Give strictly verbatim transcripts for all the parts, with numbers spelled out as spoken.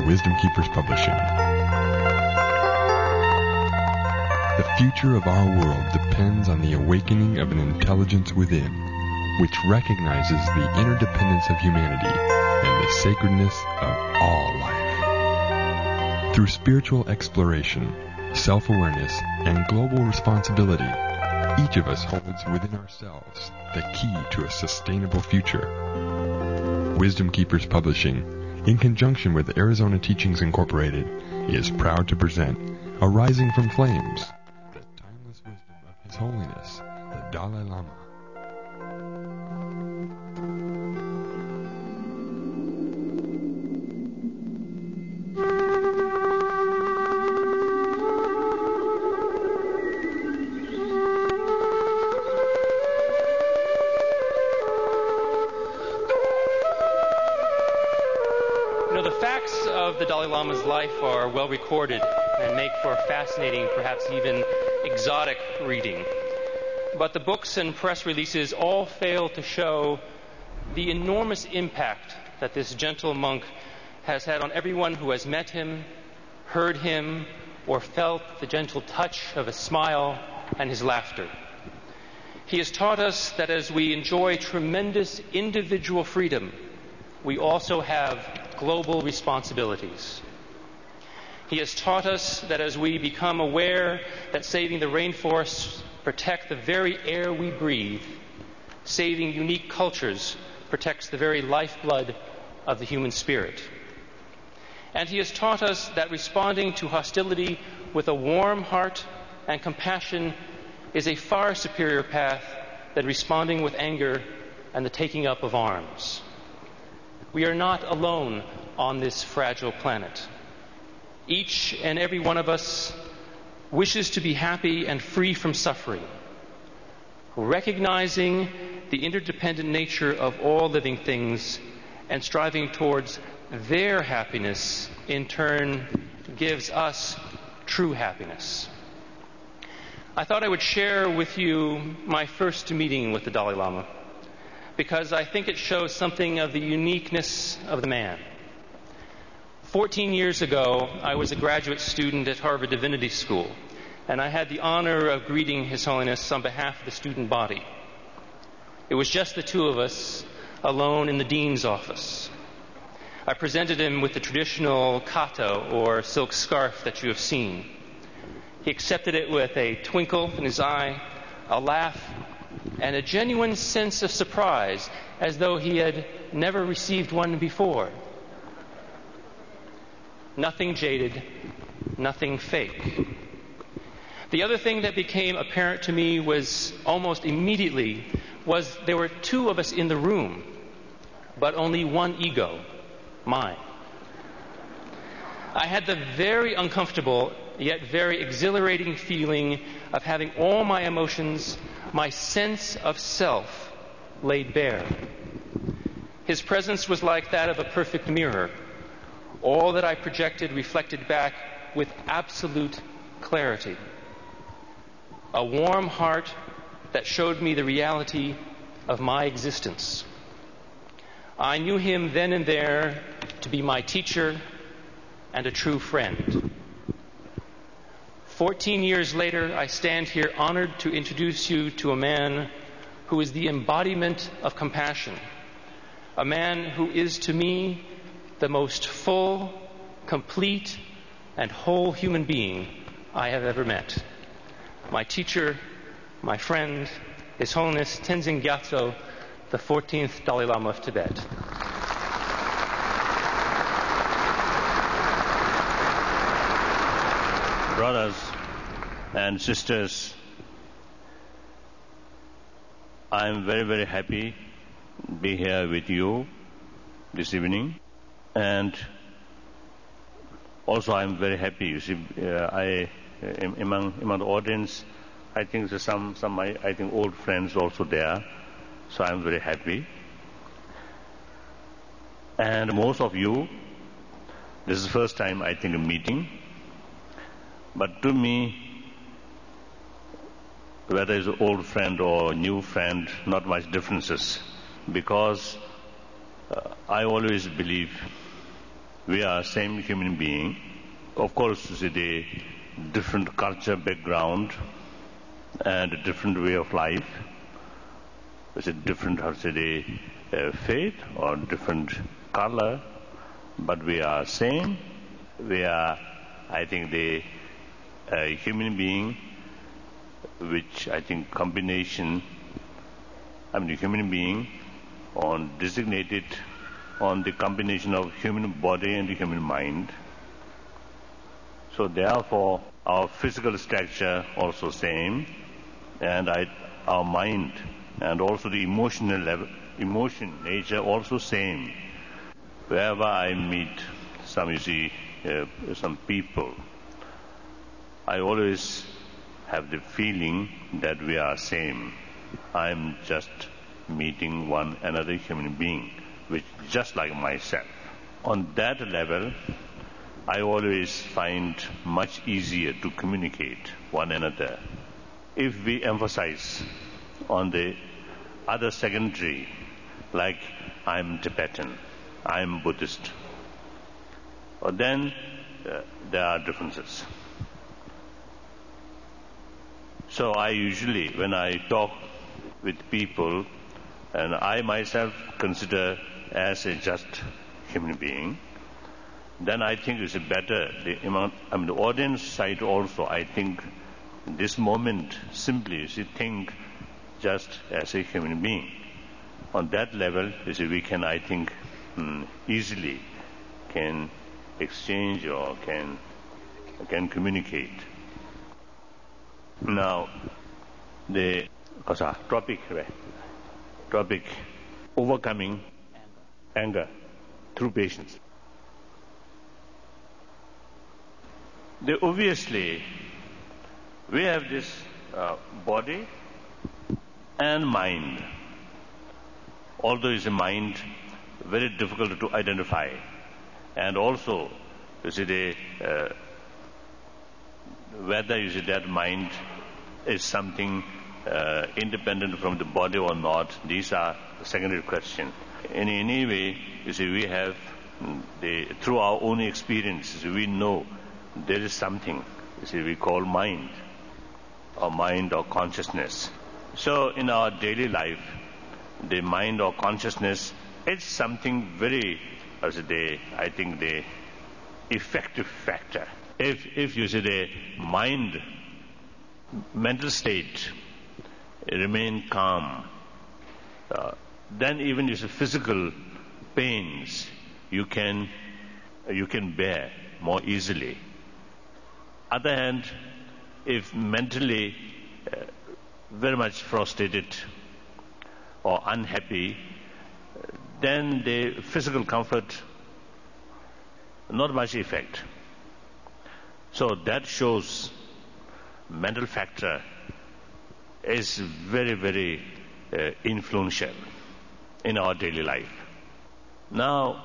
Wisdom Keepers Publishing. The future of our world depends on the awakening of an intelligence within, which recognizes the interdependence of humanity and the sacredness of all life. Through spiritual exploration, self-awareness, and global responsibility, each of us holds within ourselves the key to a sustainable future. Wisdom Keepers Publishing, in conjunction with Arizona Teachings Incorporated, is proud to present Arising from Flames, the timeless wisdom of His Holiness, the Dalai Lama. The Dalai Lama's life are well recorded and make for fascinating, perhaps even exotic reading. But the books and press releases all fail to show the enormous impact that this gentle monk has had on everyone who has met him, heard him, or felt the gentle touch of his smile and his laughter. He has taught us that as we enjoy tremendous individual freedom, we also have global responsibilities. He has taught us that as we become aware that saving the rainforests protect the very air we breathe, saving unique cultures protects the very lifeblood of the human spirit. And he has taught us that responding to hostility with a warm heart and compassion is a far superior path than responding with anger and the taking up of arms. We are not alone on this fragile planet. Each and every one of us wishes to be happy and free from suffering. Recognizing the interdependent nature of all living things and striving towards their happiness, in turn, gives us true happiness. I thought I would share with you my first meeting with the Dalai Lama, because I think it shows something of the uniqueness of the man. Fourteen years ago, I was a graduate student at Harvard Divinity School, and I had the honor of greeting His Holiness on behalf of the student body. It was just the two of us, alone in the dean's office. I presented him with the traditional kato, or silk scarf that you have seen. He accepted it with a twinkle in his eye, a laugh, and a genuine sense of surprise, as though he had never received one before. Nothing jaded, nothing fake. The other thing that became apparent to me was almost immediately was there were two of us in the room, but only one ego, mine. I had the very uncomfortable yet very exhilarating feeling of having all my emotions, my sense of self, laid bare. His presence was like that of a perfect mirror. All that I projected reflected back with absolute clarity. A warm heart that showed me the reality of my existence. I knew him then and there to be my teacher and a true friend. Fourteen years later, I stand here honored to introduce you to a man who is the embodiment of compassion, a man who is to me the most full, complete, and whole human being I have ever met. My teacher, my friend, His Holiness Tenzin Gyatso, the fourteenth Dalai Lama of Tibet. Brothers and sisters, I am very, very happy to be here with you this evening. And also I am very happy, you see, uh, I, uh, among, among the audience, I think there's some, some I, I think old friends also there, so I am very happy. And most of you, this is the first time I think a meeting. But to me, whether it's an old friend or new friend, not much differences. Because uh, I always believe we are same human being. Of course, the different culture background and a different way of life. It's a different, how to say, uh, faith or different color, but we are same. We are, I think, the uh, human being, which I think combination, I mean, human being on designated on the combination of human body and the human mind. So therefore, our physical structure also same, and I, our mind and also the emotional level, emotion nature also same. Wherever I meet some, you see, uh, some people, I always have the feeling that we are same. I'm just meeting one another human being, which just like myself. On that level, I always find much easier to communicate one another. If we emphasize on the other secondary, like I'm Tibetan, I'm Buddhist, or then uh, there are differences. So I usually, when I talk with people, and I myself consider as a just human being, then I think it's better, the, I mean, the audience side also, I think this moment simply is to think just as a human being. On that level, you see, we can, I think, um, easily can exchange or can, can communicate. Now, the topic, topic, overcoming anger through patience. They obviously, we have this uh, body and mind. Although it's a mind, very difficult to identify. And also, you see, the, uh, whether you see that mind is something uh, independent from the body or not, these are secondary questions. In any way, you see, we have, the, through our own experiences, we know there is something, you see, we call mind, or mind or consciousness. So in our daily life, the mind or consciousness is something very, as they, I think, the effective factor. If, if you see the mind, mental state remain calm, uh, then even if physical pains you can, you can bear more easily. Other hand, if mentally uh, very much frustrated or unhappy, then the physical comfort, not much effect. So that shows mental factor is very, very uh, influential in our daily life. Now,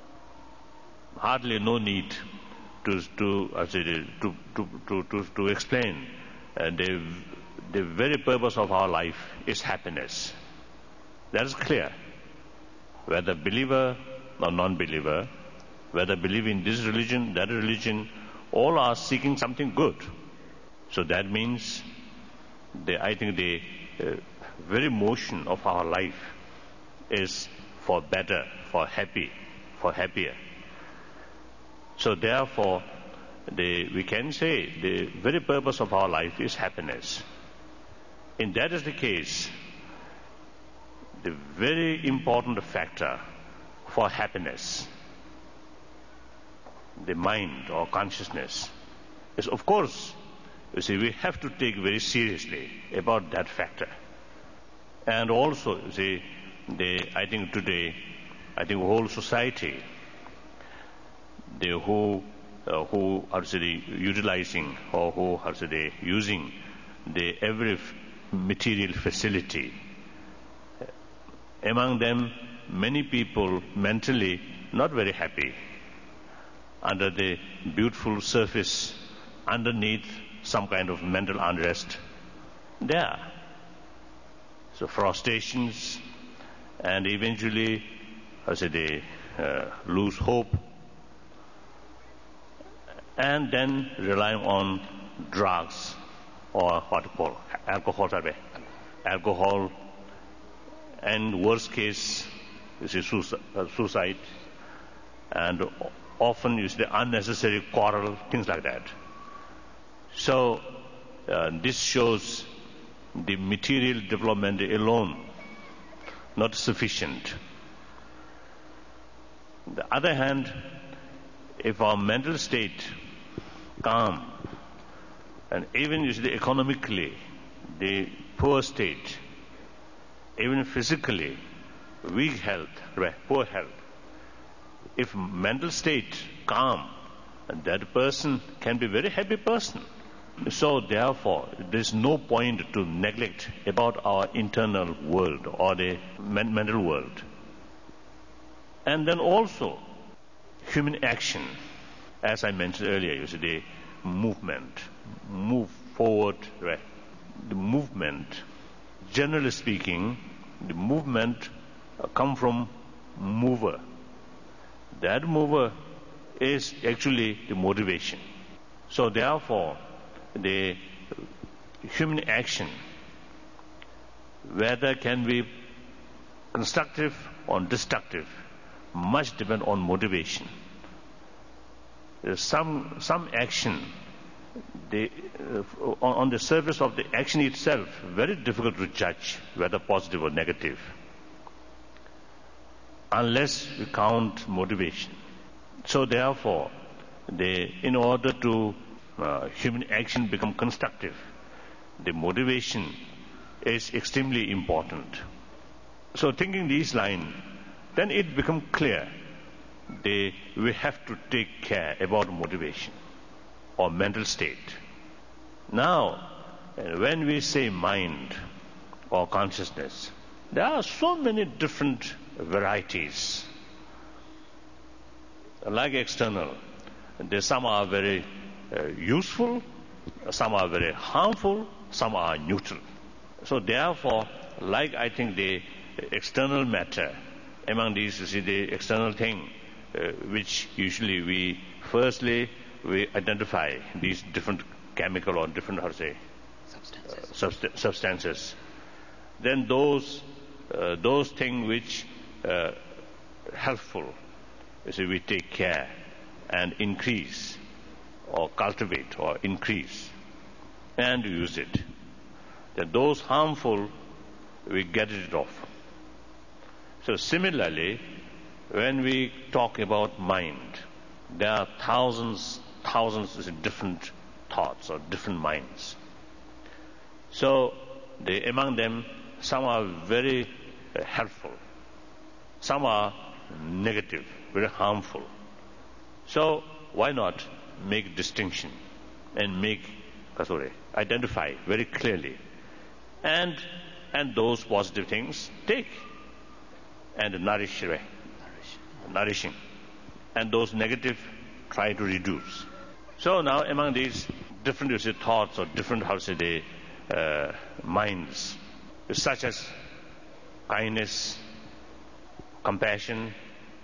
hardly no need to to uh, to, to, to, to, to explain uh, the, the very purpose of our life is happiness. That is clear. Whether believer or non-believer, whether believe in this religion, that religion, all are seeking something good. So that means, the, I think the uh, very motion of our life is for better, for happy, for happier. So therefore, the, we can say the very purpose of our life is happiness. And that is the case, the very important factor for happiness, the mind or consciousness, is of course, you see, we have to take very seriously about that factor. And also, you see, the, I think today, I think whole society, the who, uh, who are say, utilizing or who are say, using the every material facility. Among them, many people mentally not very happy. Under the beautiful surface, underneath some kind of mental unrest there. So frustrations, and eventually, I say they uh, lose hope, and then relying on drugs or what you call alcohol, alcohol, and worst case is suicide, and often is the unnecessary quarrel, things like that. So uh, this shows the material development alone not sufficient. On the other hand, if our mental state calm, and even you see economically, the poor state, even physically, weak health, poor health, if mental state calm, that person can be a very happy person. So therefore, there is no point to neglect about our internal world or the men- mental world. And then also, human action, as I mentioned earlier, you see the movement, move forward, right? The movement, generally speaking, the movement uh, come from mover. That mover is actually the motivation. So therefore, the human action, whether can be constructive or destructive, must depend on motivation. There's some some action, the, uh, on, on the surface of the action itself, very difficult to judge whether positive or negative, unless we count motivation. So therefore, the, in order to uh, human action become constructive, the motivation is extremely important. So thinking these lines, then it becomes clear that we have to take care about motivation or mental state. Now, when we say mind or consciousness, there are so many different varieties. Like external, there some are very uh, useful, some are very harmful, some are neutral. So therefore, like I think the external matter, among these you see the external thing, uh, which usually we, firstly, we identify these different chemical or different, how to say, substances. Uh, subst- substances. Then those, uh, those things which uh, helpful, you see, we take care and increase or cultivate or increase and use it. Then those harmful, we get rid of. So similarly, when we talk about mind, there are thousands, thousands of different thoughts or different minds. So they, among them, some are very uh, helpful, some are negative, very harmful. So why not make distinction and make, sorry, identify very clearly, and and those positive things take and nourish, nourish, nourishing, and those negative try to reduce. So now among these different, you say, thoughts or different, how to say, the uh, minds, such as kindness, compassion,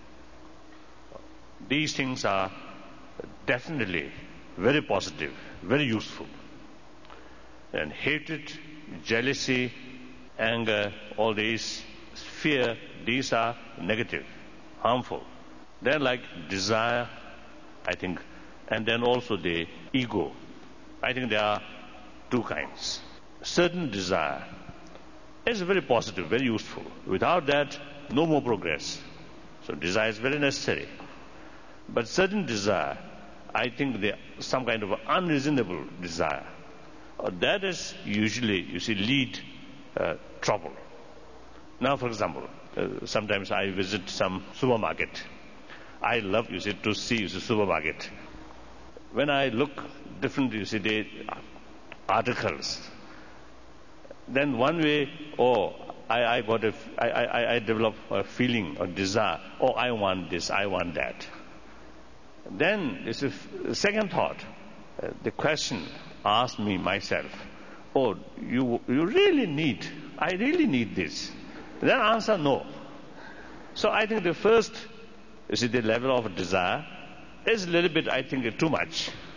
these things are definitely very positive, very useful. And hatred, jealousy, anger, all these, fear, these are negative, harmful. They're like desire, I think, and then also the ego. I think there are two kinds. Certain desire is very positive, very useful. Without that, no more progress. So desire is very necessary. But certain desire, I think they some kind of unreasonable desire. Uh, that is usually, you see, lead uh, trouble. Now, for example, uh, sometimes I visit some supermarket. I love, you see, to see, you see, supermarket. When I look different, you see, the articles, then one way, oh, I, I got a, I, I, I develop a feeling or desire, oh, I want this, I want that. Then, it's a second thought, uh, the question asked me myself, oh, you, you really need, I really need this. Then answer, no. So I think the first, you see, the level of desire is a little bit, I think, too much.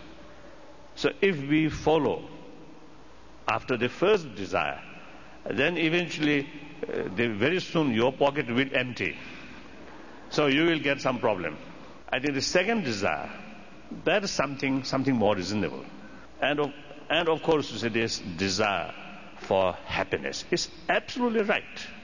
So if we follow after the first desire, then eventually, uh, the, very soon your pocket will empty. So you will get some problem. I think the second desire, that is something, something more reasonable. And of, and of course, this desire for happiness is absolutely right.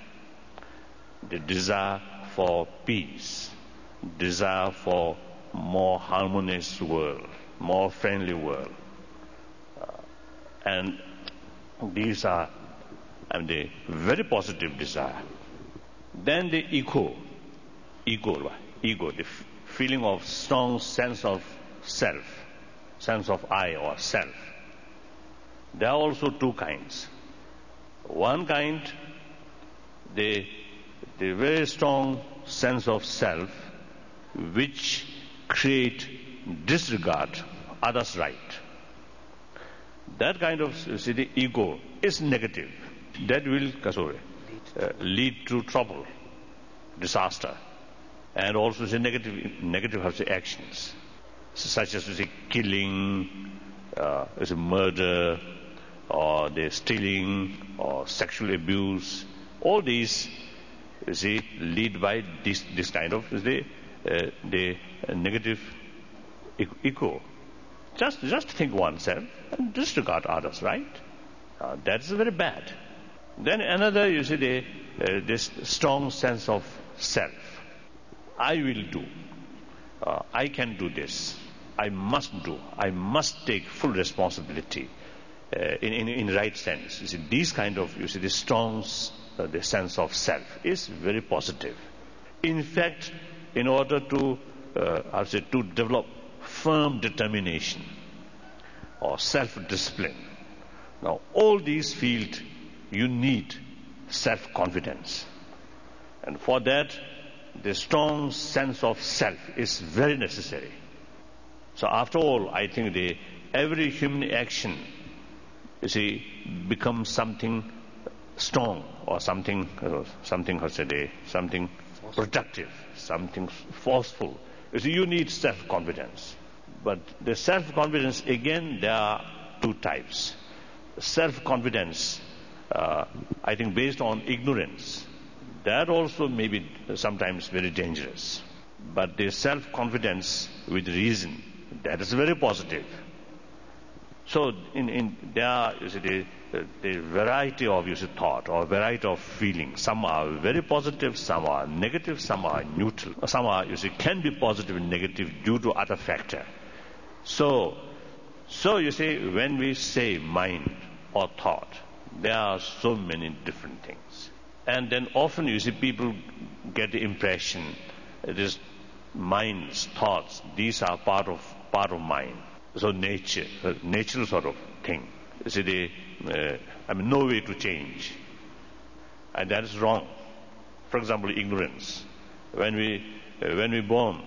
The desire for peace, desire for more harmonious world, more friendly world. Uh, and these are I mean, the very positive desire. Then the ego, ego, ego, the f- feeling of strong sense of self, sense of I or self. There are also two kinds. One kind, the, the very strong sense of self, which create disregard others' right. That kind of you see, the ego is negative. That will sorry, uh, lead to trouble, disaster, and also the negative, negative how to say, actions, such as say, killing, uh, as a murder, or the stealing, or sexual abuse. All these, you see, lead by this this kind of you see, uh, the uh, negative ego. Just just think oneself and disregard others, right? Uh, that's very bad. Then another, you see, the, uh, this strong sense of self. I will do. Uh, I can do this. I must do. I must take full responsibility uh, in, in in right sense. You see, these kind of, you see, the strong uh, the sense of self is very positive. In fact, in order to, uh, I would say, to develop firm determination or self-discipline. Now, all these fields, you need self-confidence. And for that, the strong sense of self is very necessary. So after all, I think the every human action, you see, becomes something strong or something, uh, something, how to say, something productive, something forceful. You see, you need self-confidence. But the self-confidence, again, there are two types. Self-confidence, uh, I think, based on ignorance, that also may be sometimes very dangerous. But the self-confidence with reason, that is very positive. So in, in there are, you see, the, the variety of, you see, thought or variety of feeling. Some are very positive, some are negative, some are neutral. Some are, you see, can be positive and negative due to other factor. So, so you see, when we say mind or thought, there are so many different things. And then often you see people get the impression it is minds, thoughts, these are part of part of mind. So nature, uh, natural sort of thing. You see, the, uh, I mean, no way to change. And that is wrong. For example, ignorance. When we, uh, when we born,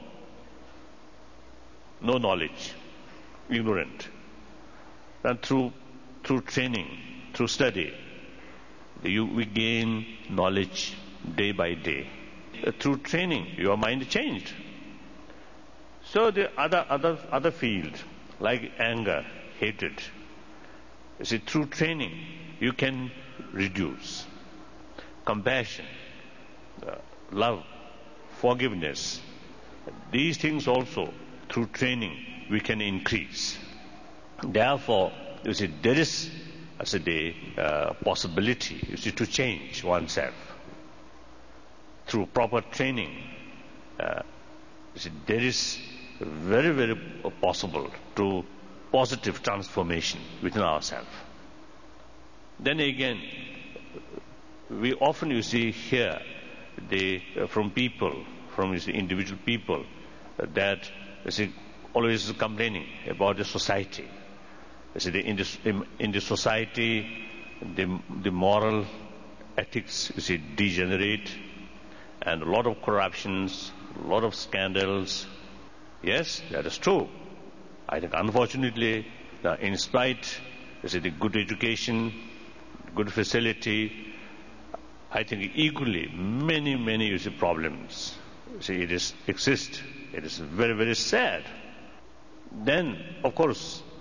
no knowledge, ignorant. And through, through training, through study, you, we gain knowledge day by day. Uh, through training, your mind changed. So the other, other, other field, like anger, hatred, you see, through training, you can reduce. Compassion, uh, love, forgiveness, these things also, through training, we can increase. Therefore, you see, there is, as a day, uh, possibility, you see, to change oneself. Through proper training, uh, you see, there is very, very possible to positive transformation within ourselves. Then again, we often, you see, hear the, uh, from people, from you see, individual people, uh, that you see, always complaining about the society. You see, the, in, this, in, in the society, the, the moral ethics, you see, degenerate, and a lot of corruptions, a lot of scandals. Yes, that is true. I think unfortunately, uh, in spite, you see, the good education, good facility, I think equally many, many, you see, problems. You see, it is exist. It is very, very sad. Then, of course,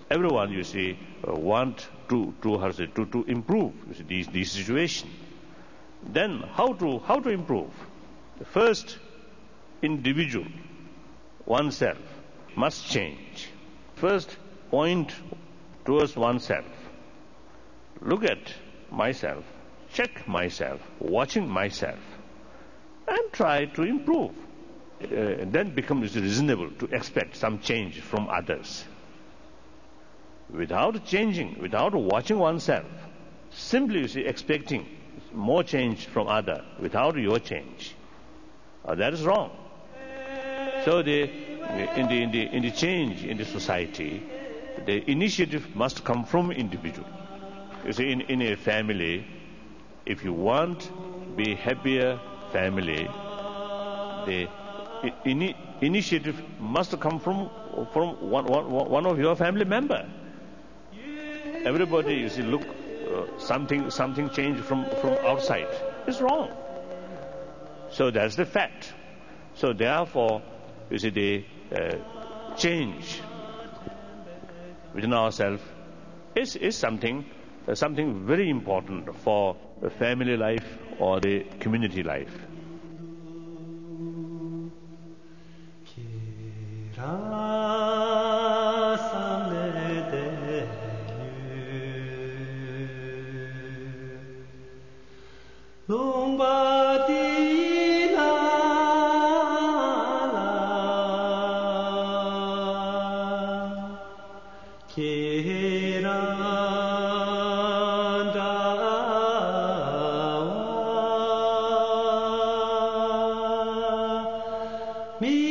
everyone, you see, uh, want to to, how to, say, to to improve you see, these these situation. Then how to how to improve? The first individual, oneself, must change. First point towards oneself. Look at myself, check myself, watching myself, and try to improve. Uh, then becomes reasonable to expect some change from others. Without changing, without watching oneself, simply you see, expecting more change from other without your change, uh, that is wrong. So the, in, the, in, the, in the change in the society, the initiative must come from individual. You see, in, in a family, if you want be happier family, the in, initiative must come from from one, one, one of your family member. Everybody, you see, look, uh, something something changed from, from outside. It's wrong. So that's the fact. So therefore, you see, the uh, change within ourselves is, is something uh, something very important for the family life or the community life. Me